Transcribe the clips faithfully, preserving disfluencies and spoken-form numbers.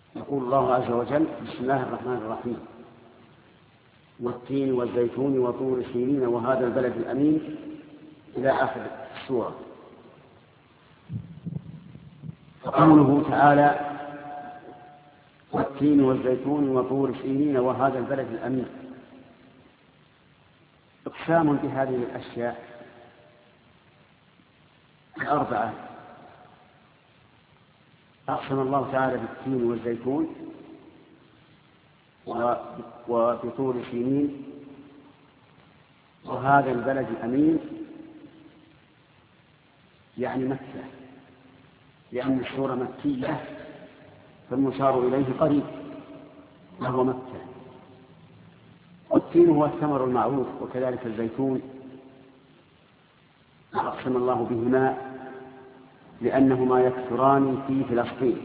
يقول الله عز وجل: بسم الله الرحمن الرحيم، والتين والزيتون وطور سينين وهذا البلد الأمين، إلى آخر السورة. فقوله تعالى: والتين والزيتون وطور سينين وهذا البلد الأمين، اقسام بهذه الأشياء الأربعة. أقسم الله تعالى بالتين والزيتون وبطور سينين وهذا البلد الأمين، يعني مكة، لأن السورة مكية فالمشار إليه قريب وهو مكة. والتين هو الثمر المعروف، وكذلك الزيتون، أقسم الله بهما لأنهما يكثران في فلسطين.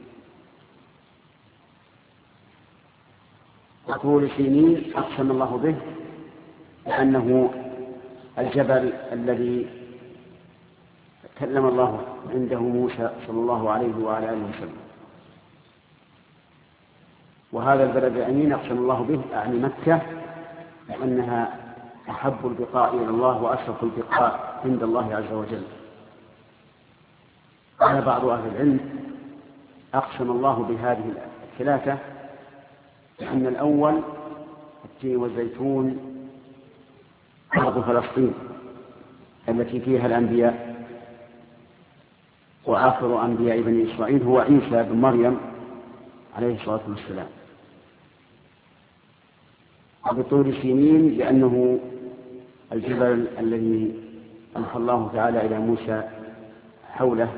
وطور سينين أقسم الله به لأنه الجبل الذي كلم الله عنده موسى صلى الله عليه وعلى آله وسلم. وهذا البلد الأمين أقسم الله به أعني مكة، لأنها أحب البقاء إلى الله وأشرف البقاء عند الله عز وجل. قال بعض أهل العلم: أقسم الله بهذه الثلاثة لأن الأول التين والزيتون أرض فلسطين التي فيها الأنبياء، وآخر أنبياء بني إسرائيل هو عيسى بن مريم عليه الصلاة والسلام. وبطور سينين لأنه الجبل الذي أوحى الله تعالى إلى موسى حوله.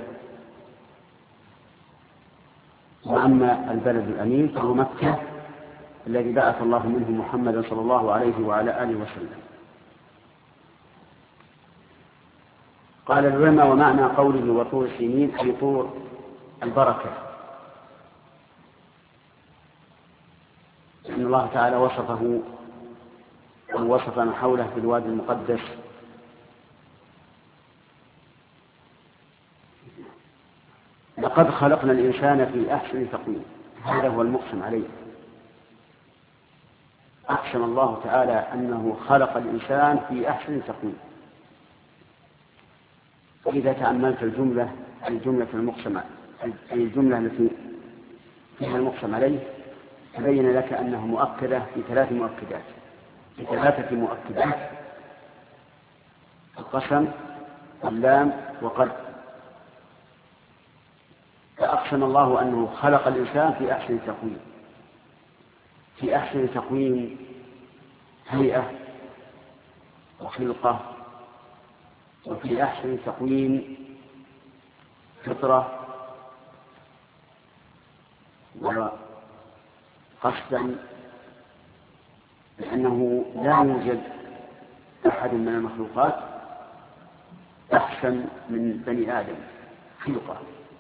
وأما البلد الأمين فهو مكة الذي بعث الله منه محمدا صلى الله عليه وعلى آله وسلم. قال العلماء: ومعنى قوله وطور سينين أي طور البركة، إن الله تعالى وصفه ووصف من حوله في الوادي المقدس لقد خلقنا الإنسان في أحسن تقويم. هذا هو المقسم عليه. أقسم الله تعالى أنه خلق الإنسان في أحسن تقويم. وإذا تأملت الجملة الجملة المقسم أي الجملة التي فيها المقسم عليه تبين لك أنها مؤكدة في ثلاث مؤكدات في ثلاثة مؤكدات: القسم واللام وقد. فأقسم الله أنه خلق الإنسان في أحسن تقويم، في أحسن تقويم هيئة وخلقة، وفي أحسن تقويم فطرة وقصدا، لأنه لا يوجد أحد من المخلوقات أحسن من بني آدم خلقة.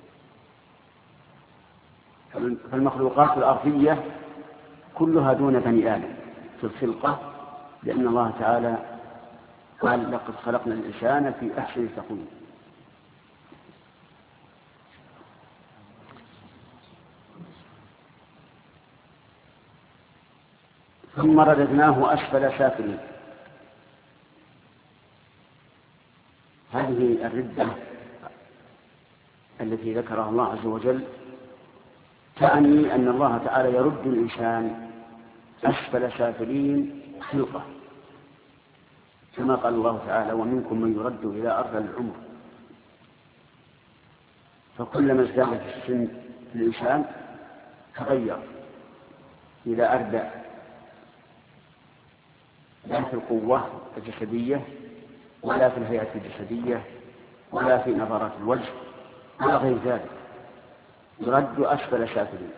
فالمخلوقات الأرضية كلها دون بني آدم في الخلقة، لأن الله تعالى قال: لقد خلقنا الإنسان في أحسن تقويم. ثم رددناه أسفل سافلين. هذه الردة التي ذكرها الله عز وجل تعني أن الله تعالى يرد الإنسان أسفل سافلين خلقة، كما قال الله تعالى: ومنكم من يرد إلى أرض العمر. فكلما ازداد في السن الإنسان تغير إلى أردى، لا في القوة الجسدية ولا في الهيئة الجسدية ولا في نظرات الوجه ولا غير ذلك، يرد أسفل سافلين.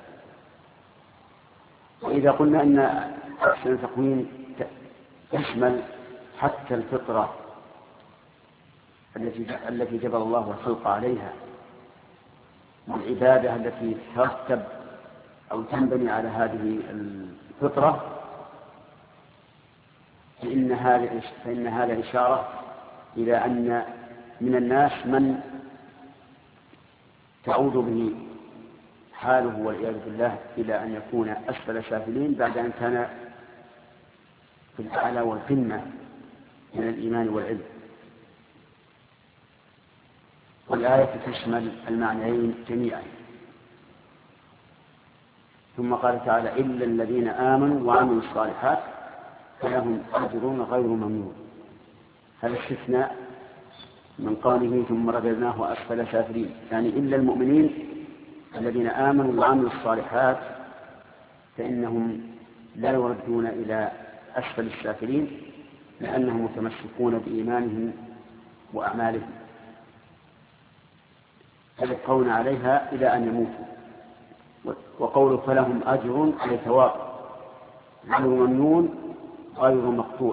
وإذا قلنا أن أحسن تقويم تشمل حتى الفطرة التي التي جبل الله الخلق عليها، والعبادة التي ترتب أو تنبني على هذه الفطرة، فإن هذا فإن هذا إشارة إلى أن من الناس من تعود به حاله والعياذ بالله إلى أن يكون أسفل سافلين بعد أن كان في الأعلى والقمة من الإيمان والعلم. والآية تشمل المعنيين جميعا. ثم قال تعالى إلا الذين آمنوا وعملوا الصالحات فلهم أجر غير ممنون. هذا استثناء من قوله ثم رددناه أسفل سافلين، يعني إلا المؤمنين الذين آمنوا وعملوا الصالحات فإنهم لا يردون إلى أسفل السافلين لأنهم متمسكون بإيمانهم وأعمالهم يبقون عليها إلى أن يموتوا. وقوله فلهم أجر أي ثواب غير ممنون غير مقطوع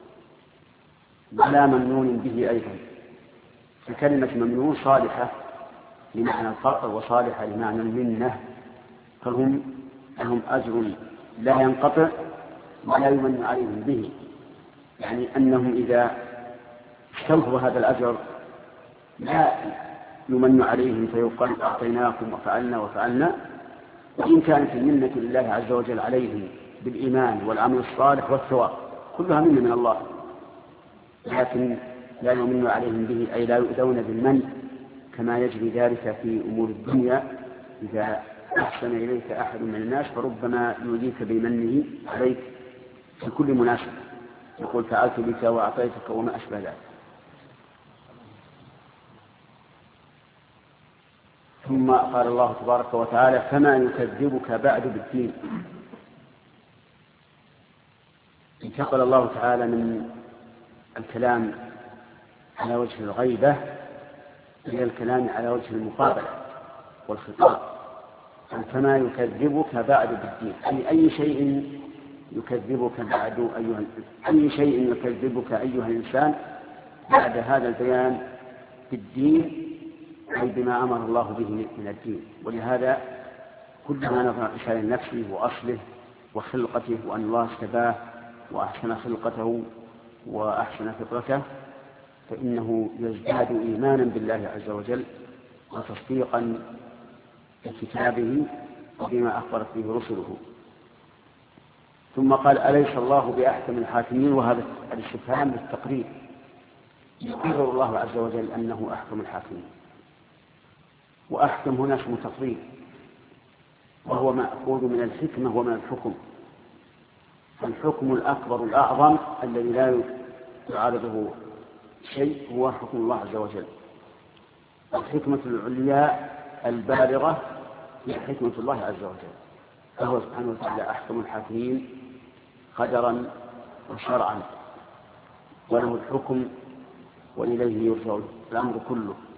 ولا ممنون به أيضا. فكلمة ممنون صالحة لمعنى الفقر وصالحة لمعنى المنة، فهم لهم أجر لا ينقطع ولا يمن عليهم به، يعني أنهم إذا استوفوا هذا الأجر لا يمن عليهم فيقال أعطيناكم وفعلنا وفعلنا، وإن كانت المنة لله عز وجل عليهم بالإيمان والعمل الصالح والثواب كلها منة من الله، لكن لا يمن عليهم به أي لا يؤذون بالمن كما يجري ذلك في أمور الدنيا. إذا أحسن إليك أحد من الناس فربما يؤذيك بمنه عليك في كل مناسبة، يقول فعلت بك وأعطيتك وما أشبه ذلك. ثم قال الله تبارك وتعالى فما يكذبك بعد بالدين. انتقل الله تعالى من الكلام على وجه الغيبة إلى الكلام على وجه المقابلة والخطاب. فما يكذبك بعد بالدين أي أي شيء يكذبك بعد أيها أي شيء يكذبك أيها الإنسان بعد هذا البيان بالدين أي بما أمر الله به من الدين. ولهذا كلما نظر إلى نفسه وأصله وخلقته وأن الله اجتباه وأحسن خلقته وأحسن فطرته فإنه يزداد إيمانا بالله عز وجل وتصديقا بكتابه وبما أخبرت به رسله. ثم قال أليس الله بأحكم الحاكمين، وهذا الاستفهام للتقرير يقرر الله عز وجل أنه أحكم الحاكمين. وأحكم هنا اسم تفضيل وهو مأخوذ من الحكمة ومن الحكم. الحكم الأكبر الأعظم الذي لا يعارضه شيء هو حكم الله عز وجل. الحكمة العليا البالغة هي حكمة الله عز وجل، فهو سبحانه وتعالى أحكم الحاكمين قدرا وشرعا، وله الحكم وإليه يرجع الأمر كله.